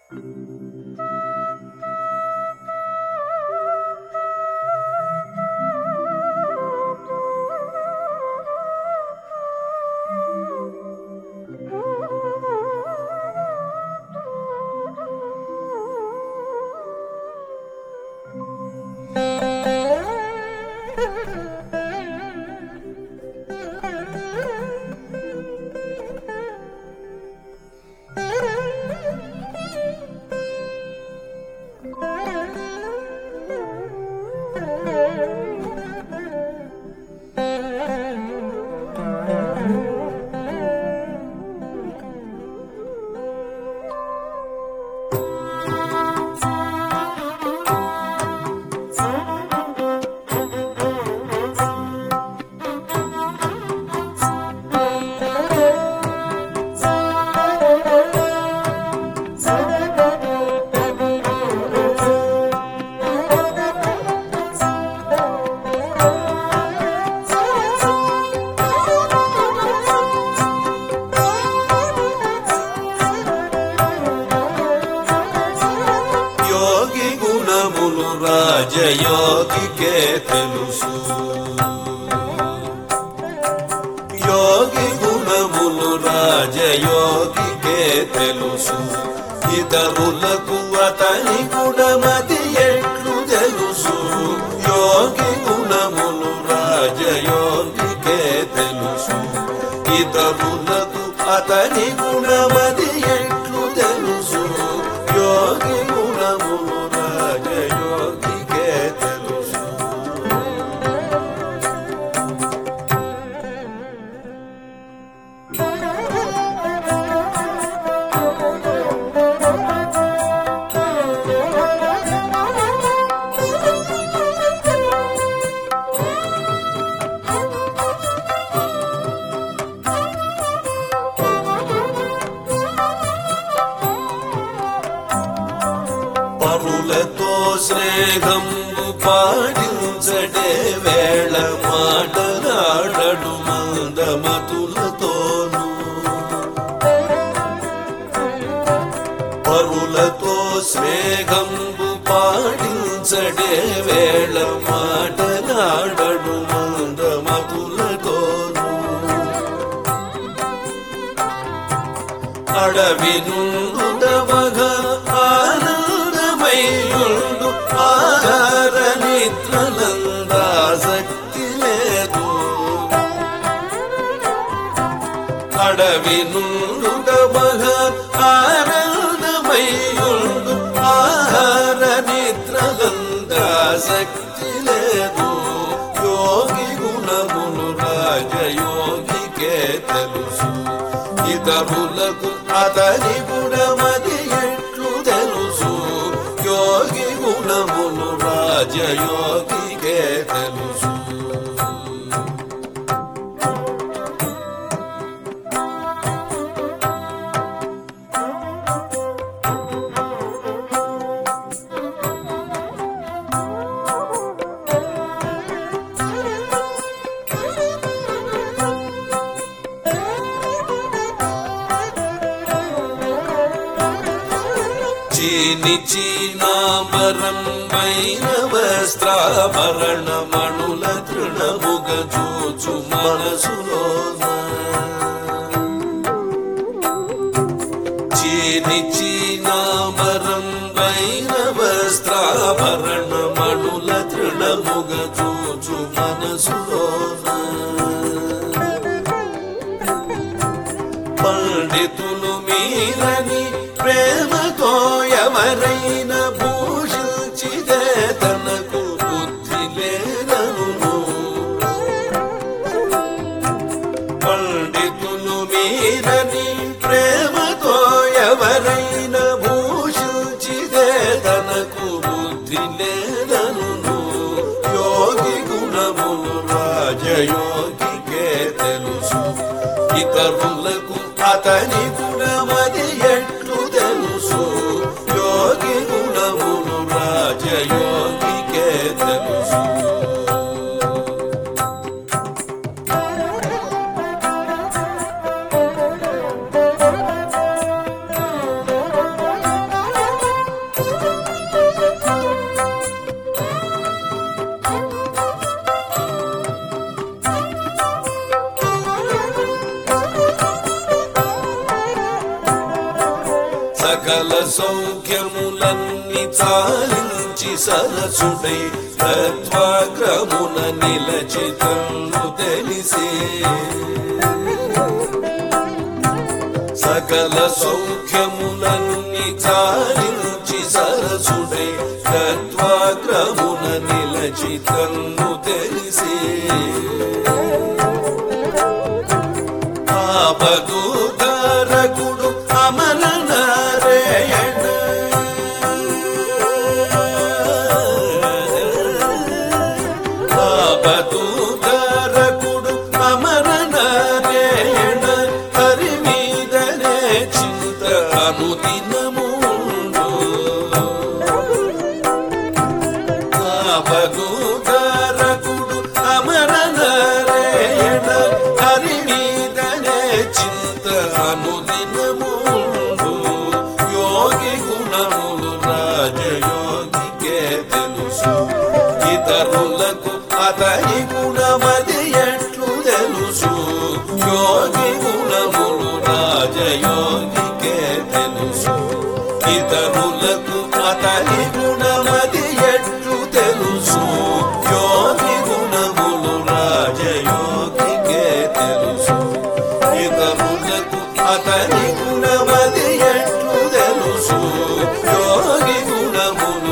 రాజయోగికే తెలుసు యోగి గుణములు రాజయోగికే తెలుసు ఇతరులకు అతని గుణమది ఎట్లు తెలుసు యోగి గుణములు రాజయోగికే తెలుసు ఇతరులకు అతని గుణమది ఎట్లు తెలుసు యోగి గుణములు రాజయోగికే తెలుసు పరులతో స్నేహము పాటించడే వేళ మాటలాడడు మందమతులతోను పరులతో స్నేహము పాటించడే వేళ మాటలాడడు మందమతులతోను అడవి నుండుదవగా ఆనందమయుండు ఆహార నిద్రలందాసక్తి లేదు అడవి నుండుదవగా ఆనందమయుండు ఆహార నిద్రలందాసక్తి లేదు యోగి గుణములు రాజయోగికే తెలుసు ఇతరులకు అతని గుణమది ఎట్లు తెలుసు యోగి గుణములు రాజయోగికే తెలుసు చీని చీనాంబరం వైరవస్త్రాభరణ మణుల తృణముగ చూచు మనసులోన చీని చీనాంబరం వైరవస్త్రాభరణ మణుల తృణముగ చూచు మనసులోన పండితులు మీరని ప్రేమతో ఎవరైన భూషించిదే తనకు బుద్ధి లేదను పండితులు మీరని ప్రేమతో ఎవరైన భూషించిదే తనకు బుద్ధి లేదను యోగి గుణములు రాజయోగికే తెలుసు ఇతరులకు అతని గుణమది ఎట్లు తెలుసు యోగి గుణములు రాజయోగికే తెలుసు సకల సౌఖ్యములన్నీ చాలించి సరసుడై తత్వాగ్రమున నిలచితను తెలిసే సకల సౌఖ్యములన్నీ చాలించి సరసుడై తత్వాగ్రమున నిలచితను తెలిసే ఆపదూతారకుడు అమర నారాయణ ఆపదూతారకుడు అమర నారాయణ హరి మీదనే చింత అనుదినముండు ఆపదూతారకుడు అమర నారాయణ హరి మీదనే చింత అనుదినముండు యోగి గుణములు రాజయోగికే తెలుసు ఇతరులకు అతని గుణమది ఎట్లు తెలుసు యోగి గుణములు రాజయోగికే తెలుసు ఇతరులకు అతని గుణమది ఎట్లు తెలుసు యోగి గుణములు రాజయోగికే తెలుసు ఇతరులకు అతని గుణమది ఎట్లు తెలుసు యోగి గుణములు